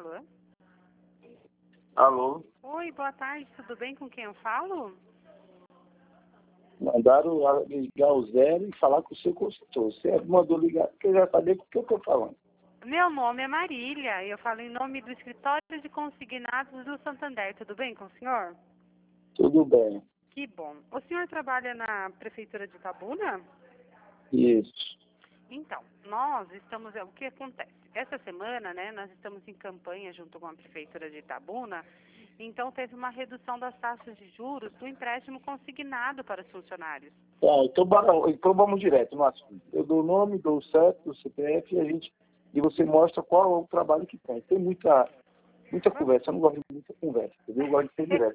Alô? Alô? Oi, boa tarde, tudo bem? Com quem eu falo? Mandaram ligar o zero e falar com o seu consultor. Você mandou ligar porque eu já sabia com o que eu estou falando. Meu nome é Marília, eu falo em nome do Escritório de Consignados do Santander, tudo bem com o senhor? Tudo bem. Que bom. O senhor trabalha na Prefeitura de Itabuna? Isso. Então, nós estamos... O que acontece? Essa semana, né, nós estamos em campanha junto com a Prefeitura de Itabuna, então teve uma redução das taxas de juros do empréstimo consignado para os funcionários. Tá, então vamos direto no assunto. Eu dou o nome, dou o CEP, o CPF e você mostra qual é o trabalho que tem. Tem muita conversa, eu não gosto de muita conversa, entendeu? Eu gosto de ser direto.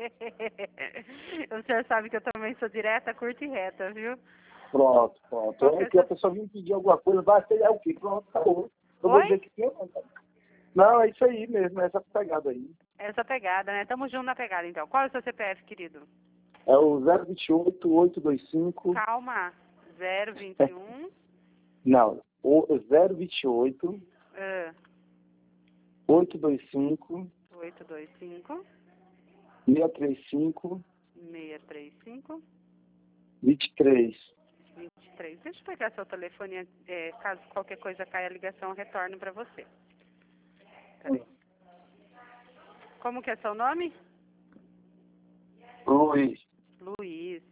O senhor sabe que eu também sou direta, curta e reta, viu? Pronto. Qual que É é que a essa... pessoa vem pedir alguma coisa, vai ser o quê? Pronto, acabou. Eu vou Oi? dizer que sim ou não. Não, é isso aí mesmo, é essa pegada aí. Essa pegada, né? Tamo junto na pegada, então. Qual é o seu CPF, querido? É o 028-825. Calma. 021. Não, o 028 Ah, 825 825 635 635 23. 23. Deixa eu pegar seu telefone, caso qualquer coisa caia a ligação, eu retorno para você. Peraí. Como que é seu nome? Luiz. Luiz.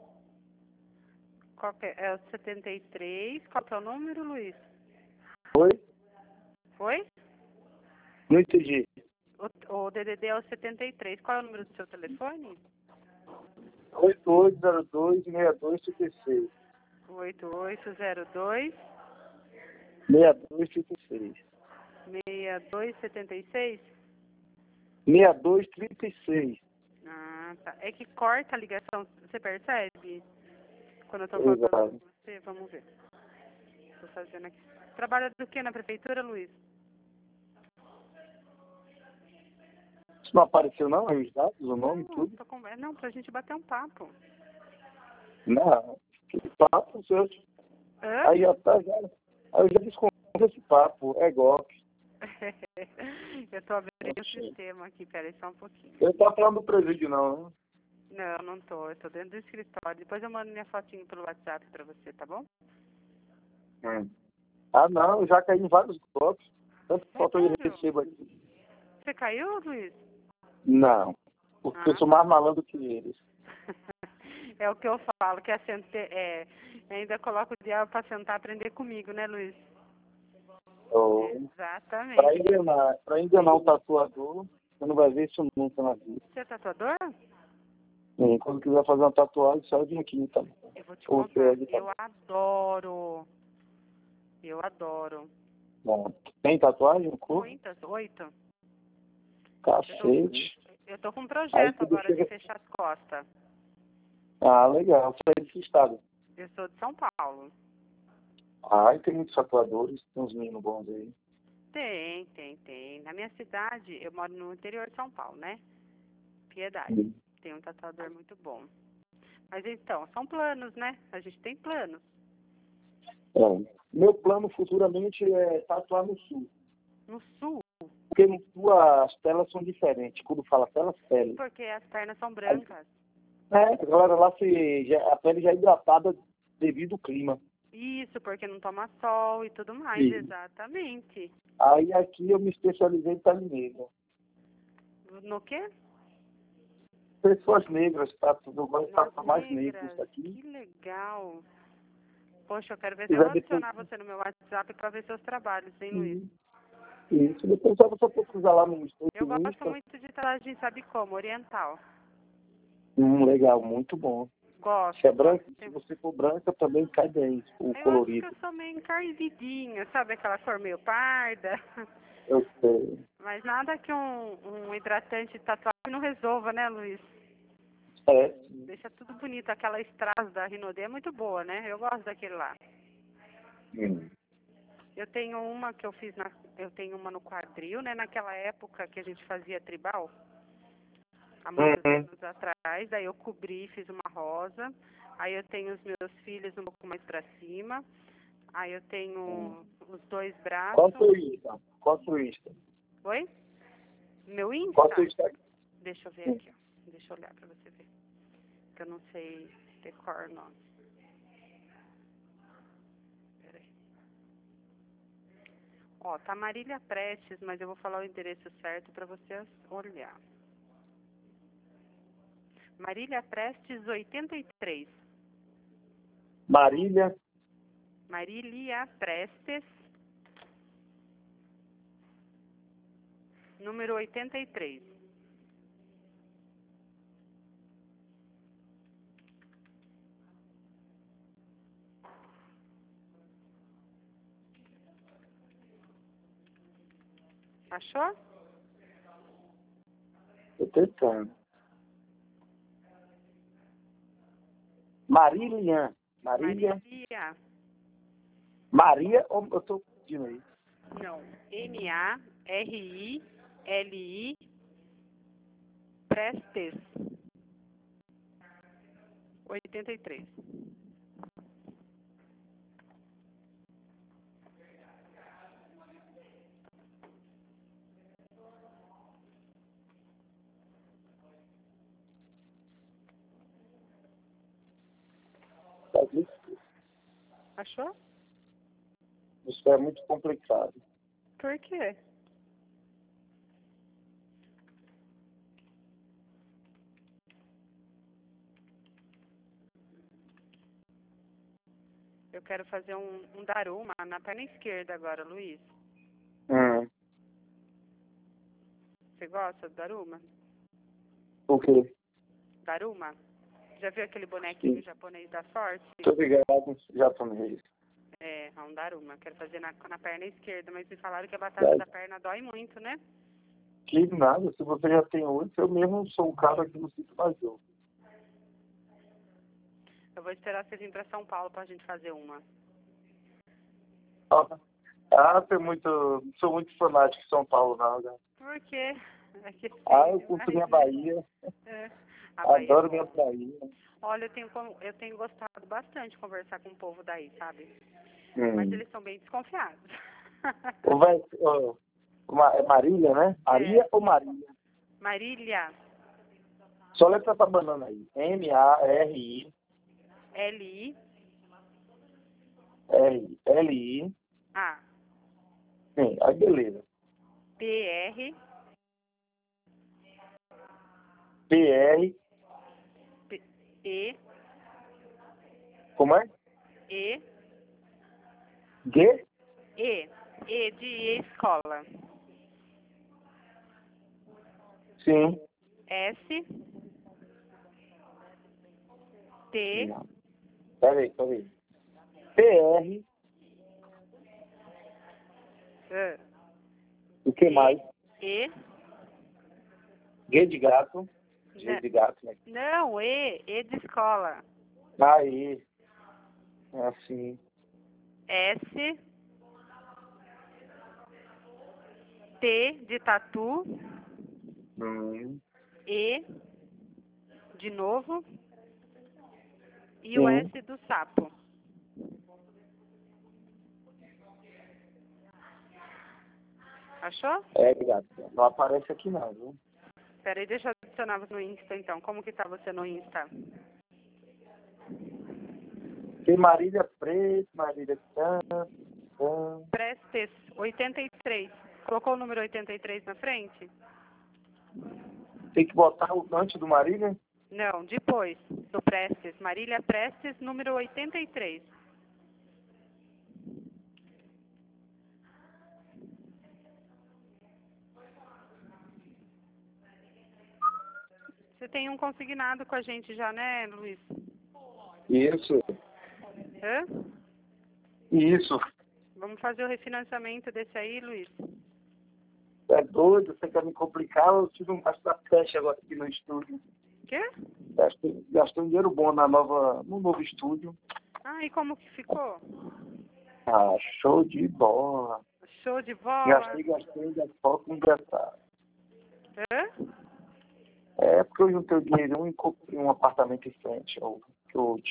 Qual que é o 73. Qual que é o número, Luiz? Oi? Foi? Não entendi. O DDD é o 73. Qual é o número do seu telefone? 8802-6236. 8802 6236. 6276? 6236. Ah, tá. É que corta a ligação, você percebe? Quando eu tô falando Exato. com você, vamos ver. Tô fazendo aqui. Trabalha do que na prefeitura, Luiz? Isso não apareceu não, aí os dados, o nome, Não, tudo? não, pra gente bater um papo. Não. Que papo, senhor. Hã? Aí eu já desconto esse papo, é golpe. Eu tô abrindo o sistema aqui, peraí só um pouquinho. Eu não tô falando do presídio não, né? Não, não tô. Eu tô dentro do escritório. Depois eu mando minha fotinho pelo WhatsApp pra você, tá bom? Ah, não, eu já caí em vários golpes. Tanto faltou de Sério? recebo aqui. Você caiu, Luiz? Não, porque eu sou mais malandro que eles. É o que eu falo, que ainda coloco o diabo pra sentar e aprender comigo, né, Luiz? Oh, Exatamente. pra enganar um tatuador, você não vai ver isso nunca na vida. Você é tatuador? Sim, quando quiser fazer uma tatuagem, só vem aqui, tá? Eu vou te Ou contar. você é de Eu adoro. Eu adoro. bom, tem tatuagem no corpo? Muitas, 8. Cacete. Eu tô com um Aí projeto você agora de deixa... fechar as costas. Ah, legal. Você é de que estado? Eu sou de São Paulo. Ah, e tem muitos tatuadores, tem uns meninos bons aí. Tem. Na minha cidade, eu moro no interior de São Paulo, né? Piedade. Sim. Tem um tatuador muito bom. Mas então, são planos, né? A gente tem planos. É. Meu plano futuramente é tatuar no sul. No sul, Porque no sul as telas são diferentes. Quando fala telas, pele. porque as pernas são brancas. A galera lá a pele já é hidratada devido ao clima. Isso, porque não toma sol e tudo mais, Sim. exatamente. Aí aqui eu me especializei em pele negra. No quê? Pessoas negras, tá? Eu gosto de Nas tatuar mais negras. negros aqui. Que legal. Poxa, eu quero ver Se se eu quiser vou depois. adicionar você no meu WhatsApp para ver seus trabalhos, hein, Luiz? Isso, depois só você pesquisar lá no Eu gosto Insta. muito de tatuagem, sabe como? Oriental. Legal, muito bom. Gosto. Se é branca, se você for branca, também cai bem o Eu acho que colorido. eu sou meio encardidinha, sabe? Aquela cor meio parda. Eu sei. Mas nada que um hidratante de tatuagem não resolva, né, Luiz? É. Deixa tudo bonito. Aquela strass da Rinodê é muito boa, né? Eu gosto daquele lá. Eu tenho uma que eu fiz eu tenho uma no quadril, né? Naquela época que a gente fazia tribal, há muitos anos atrás. Daí eu cobri, fiz uma rosa. Aí eu tenho os meus filhos um pouco mais pra cima. Aí eu tenho os dois braços. Qual foi Insta? Qual foi Insta? Oi? Meu Qual é o seu Insta? Instagram? Deixa eu ver aqui, ó. Deixa eu olhar pra você ver. Que eu não sei decor o nome. Peraí. Ó, tá Marília Prestes, mas eu vou falar o endereço certo pra você olhar. Marília Prestes 83. Marília. Marília Prestes, número 83. Achou? Tô tentando. Marília. Marília. Marília. Maria, eu tô pedindo aí. Não. M-A-R-I-L-I Prestes 83. Tá vendo? Achou? Isso é muito complicado. Por quê? Eu quero fazer um Daruma na perna esquerda agora, Luiz. Você gosta do Daruma? O quê? Daruma? Já viu aquele bonequinho Sim. japonês da sorte? Tô ligado, japonês. É um Daruma. Quero fazer na perna esquerda, mas me falaram que a batata da perna dói muito, né? Que nada, se você já tem 8, eu mesmo sou um cara que não sinto mais dor. Eu vou esperar você vir pra São Paulo pra gente fazer uma. Sou muito fanático de São Paulo, não, né? Por quê? É que Eu curto minha Bahia. É. A Bahia Adoro é minha boa. Bahia. Olha, eu tenho gostado bastante de conversar com o povo daí, sabe? Mas eles são bem desconfiados. É Marília, né? Maria ou Marília? Marília. Só letra pra banana aí. M-A-R-I. L-I. R-L-I. A. Sim, aí beleza. P-R. P-R. E. Como é? E. G? E. E de escola. Sim. S. T. Peraí. P-R. O que mais? E. G de gato. G de gato, né? Não, E de escola. Aí. Assim. S. T de tatu. E. De novo. E o S do sapo. Achou? É, gato. Não aparece aqui não, viu? Peraí, deixa eu adicionar você no Insta, então. Como que tá você no Insta? Tem Marília Preto, Marília Prestes 83. Colocou o número 83 na frente? Tem que botar o antes do Marília? Não, depois do Prestes. Marília Prestes, número 83. Você tem um consignado com a gente já, né, Luiz? Isso. Hã? Isso. Vamos fazer o refinanciamento desse aí, Luiz? É doido, você quer me complicar, eu tive um gasto da peste agora aqui no estúdio. Quê? Gastei um dinheiro bom no novo estúdio. Ah, e como que ficou? Show de bola. Show de bola. Gastei, pouco engraçado. Hã? É porque eu juntei o dinheiro e comprei um apartamento em frente,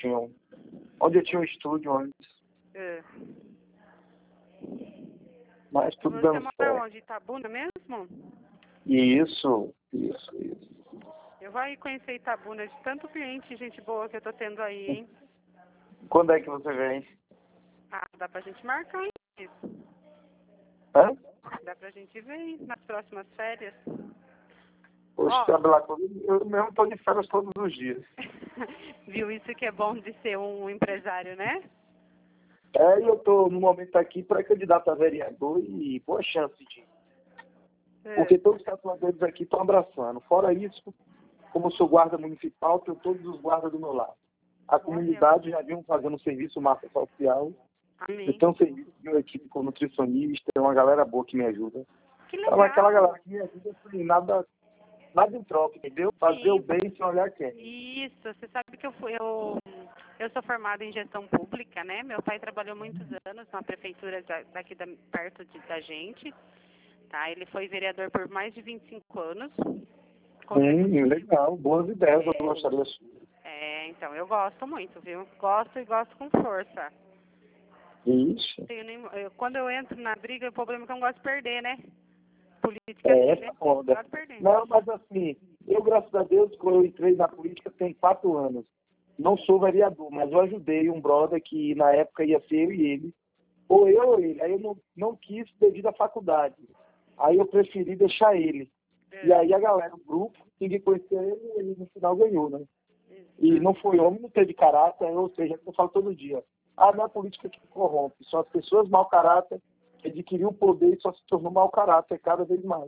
onde eu tinha um estúdio antes. mas tudo Você dando mora certo. onde? Itabuna mesmo? Isso. Eu vou aí conhecer Itabuna de tanto cliente e gente boa que eu tô tendo aí, hein? Quando é que você vem? Ah, dá pra gente marcar, hein? Hã? Dá pra gente ver hein, nas próximas férias. Hoje Ó. trabalhar comigo, eu mesmo estou de férias todos os dias. Viu? Isso que é bom de ser um empresário, né? E eu estou, no momento, aqui pré-candidato a vereador e boa chance de. Porque todos os tatuadores aqui estão abraçando. Fora isso, como eu sou guarda municipal, tenho todos os guardas do meu lado. A comunidade já vinha fazendo um serviço massa social. Amém. Eu tenho um serviço de uma equipe com nutricionista, tem uma galera boa que me ajuda. Que Então, legal. aquela galera que me ajuda, assim, nada em troca, entendeu? Fazer o bem sem olhar quem. Isso, você sabe que eu sou formada em gestão pública, né? Meu pai trabalhou muitos anos na prefeitura daqui perto da gente, tá? Ele foi vereador por mais de 25 anos. Legal, boas ideias, eu gostaria. Então, eu gosto muito, viu? Gosto e gosto com força. Isso. Quando eu entro na briga, o problema é que eu não gosto de perder, né? Política Essa né? foda. Eu gosto de perder. Não, mas assim, eu, graças a Deus, quando eu entrei na política tem 4 anos. Não sou vereador, mas eu ajudei um brother que na época ia ser eu e ele. Ou eu ou ele. Aí eu não quis devido à faculdade. Aí eu preferi deixar ele. E aí a galera, o grupo, ninguém conhecia ele no final ganhou, né? E não foi homem, não teve caráter, ou seja, eu falo todo dia. Não é a política que corrompe, são as pessoas mau caráter que adquiriu o poder e só se tornou mau caráter cada vez mais.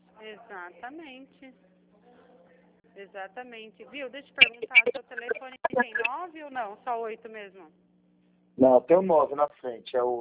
Exatamente. Viu? Deixa eu te perguntar, seu telefone tem 9 ou não? Só 8 mesmo? Não, tem o 9 na frente, é o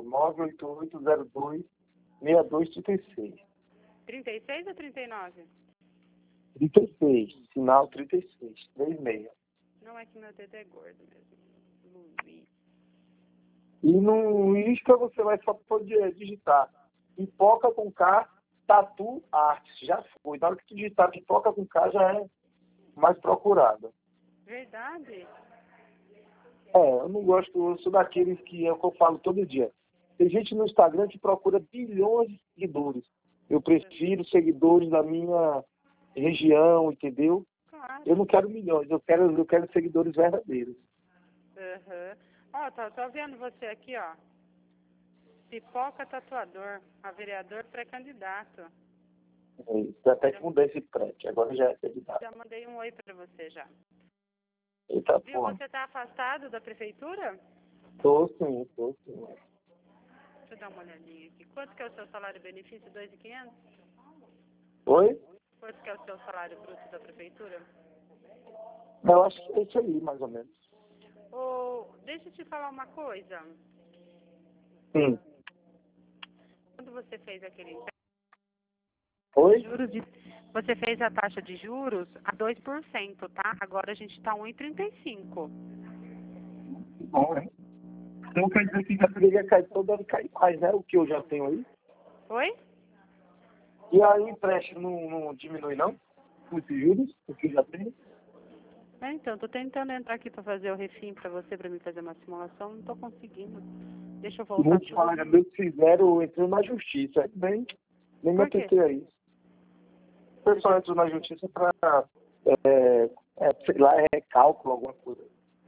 98802-6236. 36 ou 39? 36, sinal 36, 36. Não é que meu dedo é gordo mesmo. Luiz. E no Insta você vai só poder digitar pipoca com K, tatu artes, já foi. Na hora que tu digitar pipoca com K já é mais procurada. Verdade? Eu não gosto, eu sou daqueles que é o que eu falo todo dia. Tem gente no Instagram que procura bilhões de seguidores. Eu prefiro seguidores da minha região, entendeu? Claro. Eu não quero milhões, eu quero seguidores verdadeiros. Ó, tô vendo você aqui, ó. Pipoca tatuador, a vereador pré-candidato. Até que mudei esse prédio, agora já é candidato. Já mandei um oi pra você já. Eita, Viu, porra. você tá afastado da prefeitura? Tô sim. Deixa eu dar uma olhadinha aqui. Quanto que é o seu salário benefício? 2.500? Oi? Quanto que é o seu salário bruto da prefeitura? Eu acho que é isso aí, mais ou menos. Deixa eu te falar uma coisa. Sim. Quando você fez aquele Oi? você fez a taxa de juros a 2%, tá? Agora a gente tá 1,35. Bom, né? Então quer dizer que já poderia cair, então deve cair mais, né? O que eu já tenho aí. Oi? E aí o empréstimo não diminui, não? Com esses juros, o que eu já tenho? Então, tô tentando entrar aqui pra fazer o refim pra você, pra mim fazer uma simulação. Não tô conseguindo. Deixa eu voltar. Muitos colegas meus fizeram, entrou na justiça. Nem me atentei a isso. O pessoal entrou na justiça pra, sei lá, recálculo, alguma coisa.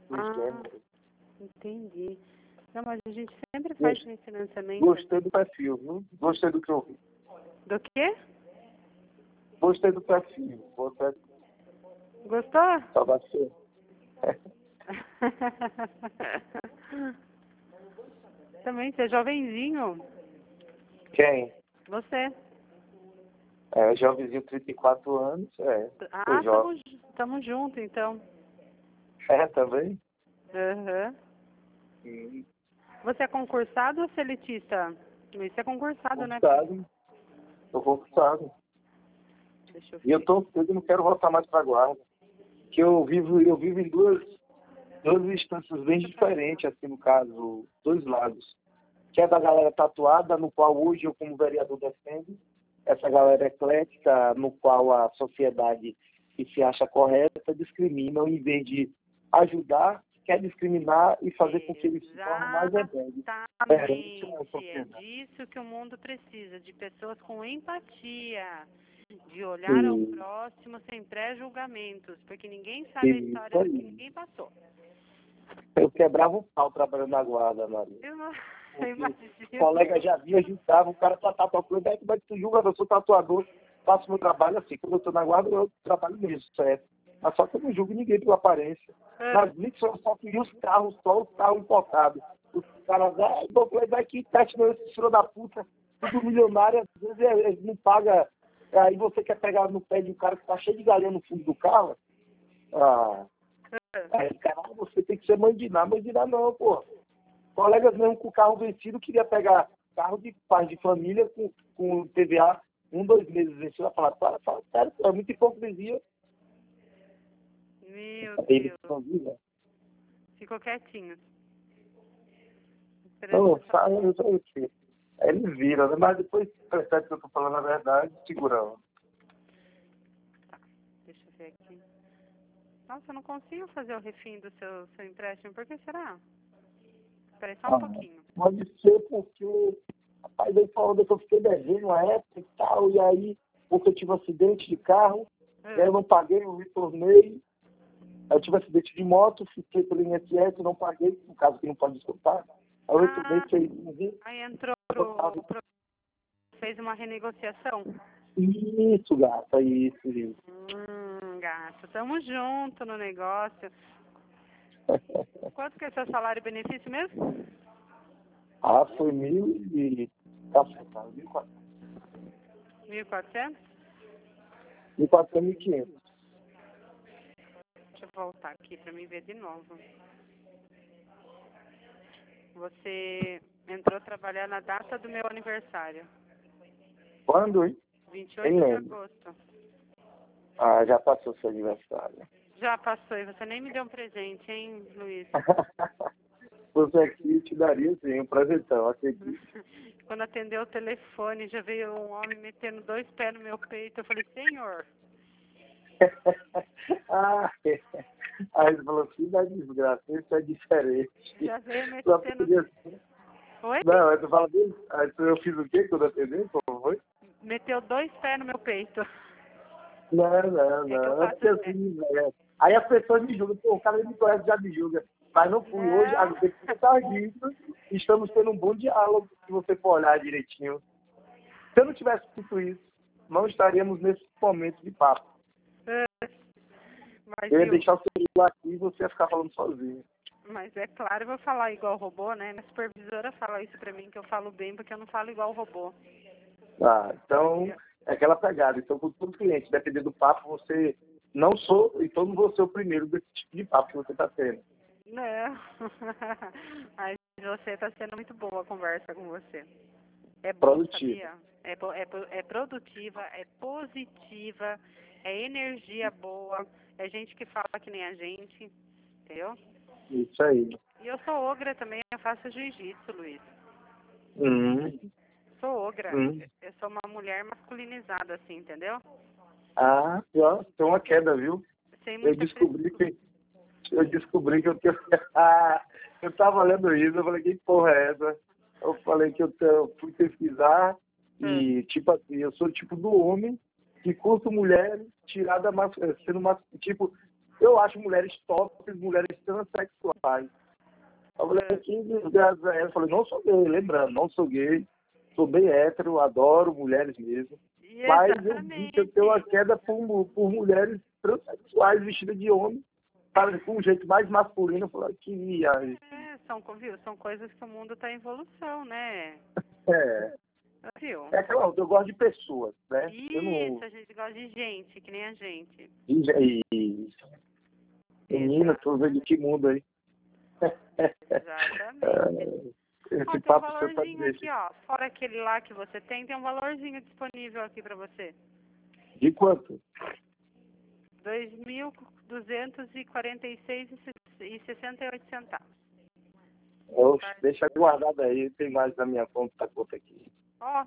Entendi. Não, mas a gente sempre faz refinanciamento. Gostei do perfil, viu? Gostei do que eu vi. Do quê? Gostei do perfil. Gostou? Só vai ser. Também, você é jovenzinho. Quem? Você. Jovenzinho, 34 anos. Tamo junto, então. Também? Você é concursado ou seletista? Você é concursado, né? Tô concursado. Deixa eu ver. E eu não quero voltar mais pra guarda. Que eu vivo em duas instâncias bem diferentes, assim, no caso, dois lados. Que é da galera tatuada, no qual hoje eu, como vereador, defendo. Essa galera eclética, no qual a sociedade que se acha correta discrimina, em vez de ajudar quer discriminar e fazer com que eles se tornem mais rebeldes. Exatamente. É disso que o mundo precisa, de pessoas com empatia, de olhar ao próximo sem pré-julgamentos, porque ninguém sabe a história do que ninguém passou. Eu quebrava o pau trabalhando na guarda, Maria. Eu imagino. O colega já vinha, juntava, o cara tá tatuando, aí como é que tu julga? Eu sou tatuador, faço meu trabalho assim. Quando eu tô na guarda, eu trabalho mesmo, certo? Mas só que eu não julgo ninguém pela aparência. Nas blitz eu só queria os carros importados. Os caras, vai que teste meu, esse filho da puta, tudo milionário, às vezes ele não paga. Aí você quer pegar no pé de um cara que tá cheio de galinha no fundo do carro. Aí, caralho, você tem que ser mandinar não, pô. Colegas mesmo com carro vencido queria pegar carro de pais de família com TVA 2 meses vencido. Ela falava, fala sério, é muito hipocrisia. Meu Deus. Ficou quietinho. Não, eu sei. Eles viram, né? Mas depois percebe que eu tô falando a verdade, segurando. Tá, deixa eu ver aqui. Nossa, eu não consigo fazer o refim do seu empréstimo. Por que será? Espera aí só um pouquinho. Pode ser porque, rapaz, aí falando que eu fiquei devendo uma época e tal, e aí, porque eu tive um acidente de carro, aí eu não paguei, eu retornei. Aí eu tive um acidente de moto, fiquei pelo INSS, não paguei, no caso que não pode descontar. Aí eu retornei, aí entrou fez uma renegociação? Isso, gata, isso. Gato, tamo junto no negócio. Quanto que é seu salário e benefício mesmo? Foi 1.400. 1.400? 1.500. Deixa eu voltar aqui pra me ver de novo. Você entrou trabalhar na data do meu aniversário. Quando, hein? 28 de agosto. Já passou seu aniversário. Já passou, e você nem me deu um presente, hein, Luiz? Você aqui te daria, sim, um presentão, acredito. Quando atendeu o telefone, já veio um homem metendo 2 pés no meu peito. Eu falei, senhor. Aí ele falou, filho da desgraça, isso é diferente. Já veio metendo... Oi? Não, eu tô falando isso. Aí eu fiz o quê quando atendi? Como foi? Meteu 2 pés no meu peito. Não. É porque assim, aí as pessoas me julgam, pô, o cara me conhece, já me julga. Mas não fui hoje, depois tá disso, estamos tendo um bom diálogo, se você for olhar direitinho. Se eu não tivesse feito isso, não estaríamos nesse momento de papo. Mas, eu ia deixar o celular aqui e você ia ficar falando sozinho. Mas é claro, eu vou falar igual robô, né? Minha supervisora fala isso pra mim, que eu falo bem, porque eu não falo igual robô. Então, é aquela pegada. Então, com todo cliente, dependendo do papo, você não sou, então não vou ser o primeiro desse tipo de papo que você está tendo. Não. Mas você está sendo muito boa a conversa com você. É bom, produtiva. Sabia? É produtiva, é positiva, é energia boa, é gente que fala que nem a gente, entendeu? Isso aí. E eu sou ogra também, eu faço jiu-jitsu, Luiz. Sou ogra. Eu sou uma mulher masculinizada, assim, entendeu? Tem uma queda, viu? Eu descobri que eu tenho... eu tava olhando isso, eu falei, que porra é essa? Eu falei que eu fui pesquisar e, tipo assim, eu sou tipo do homem que curto mulheres tirada sendo tipo, eu acho mulheres top, mulheres transexuais. Eu falei, que desgraça é essa? Eu falei, não sou gay, lembrando, não sou gay, sou bem hétero, adoro mulheres mesmo. Mas eu vi que eu tenho uma queda por mulheres transexuais vestidas de homem, sabe, com um jeito mais masculino. Eu falei, que viagem. São coisas que o mundo está em evolução, né? Viu? É aquela, eu gosto de pessoas, né? Isso, a gente gosta de gente, que nem a gente. Isso. Menina, tô vendo que mundo aí. Exatamente. Esse tem papo um valorzinho aqui, ó. Fora aquele lá que você tem um valorzinho disponível aqui para você. De quanto? 2.246,68 centavos. Deixa guardado aí, tem mais na minha conta aqui.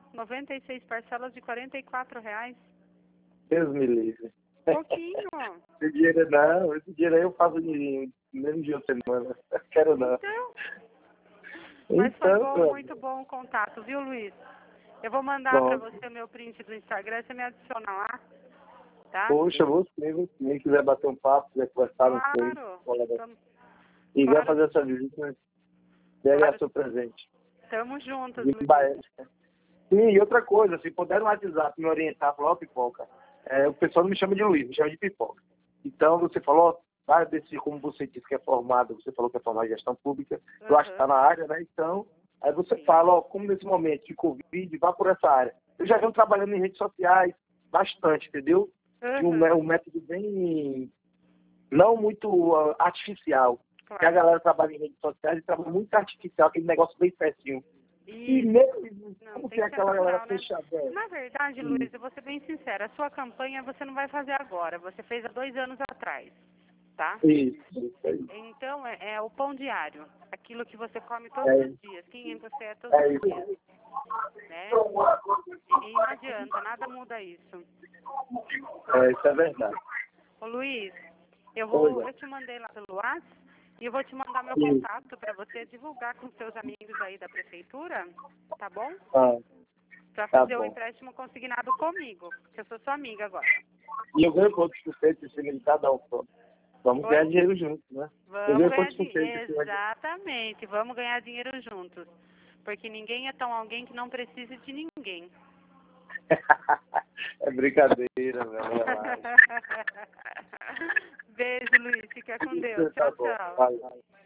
96 parcelas de R$ 44. Deus me livre. Pouquinho. esse dinheiro aí eu faço de mesmo dia de semana. Quero não. Então, mas foi Então, bom, muito bom o contato, viu, Luiz? Eu vou mandar para você o meu print do Instagram, você me adiciona lá, tá? poxa, você quiser bater um papo, quiser conversar, não sei. Claro. E Claro. vai fazer essa visita, pegar seu presente. Tamo juntos, De Luiz. Baética. Sim, e outra coisa, se puder no WhatsApp me orientar, falar, ó, Pipoca, o pessoal não me chama de Luiz, me chama de Pipoca. Então, você falou, vai desse, como você disse que é formado, você falou que é formado em gestão pública, eu acho que está na área, né? Então, aí você fala, ó, como nesse momento de Covid, vá por essa área. Eu já venho trabalhando em redes sociais bastante, entendeu? De um método bem, não muito artificial. Claro. Que a galera trabalha em redes sociais e trabalha muito artificial, aquele negócio bem certinho. E mesmo, como que é aquela galera fechada? Na verdade, Luiz, eu vou ser bem sincera, a sua campanha você não vai fazer agora, você fez há 2 anos atrás, tá? Isso aí. Então, é o pão diário, aquilo que você come todos os dias, 500 fé todos os dias, né? E não adianta, nada muda isso. Isso é verdade. Ô, Luiz, eu te mandei lá pelo WhatsApp e eu vou te mandar meu contato para você divulgar com seus amigos aí da prefeitura, tá bom? Para fazer o empréstimo consignado comigo, porque eu sou sua amiga agora. E eu ganho quantos por cento em cima de cada um? Vamos ganhar dinheiro juntos, né? Vamos ganhar dinheiro, exatamente, vamos ganhar dinheiro juntos. Porque ninguém é tão alguém que não precise de ninguém. É brincadeira, meu. Beijo, Luiz. Fica com Deus. Tchau, tchau.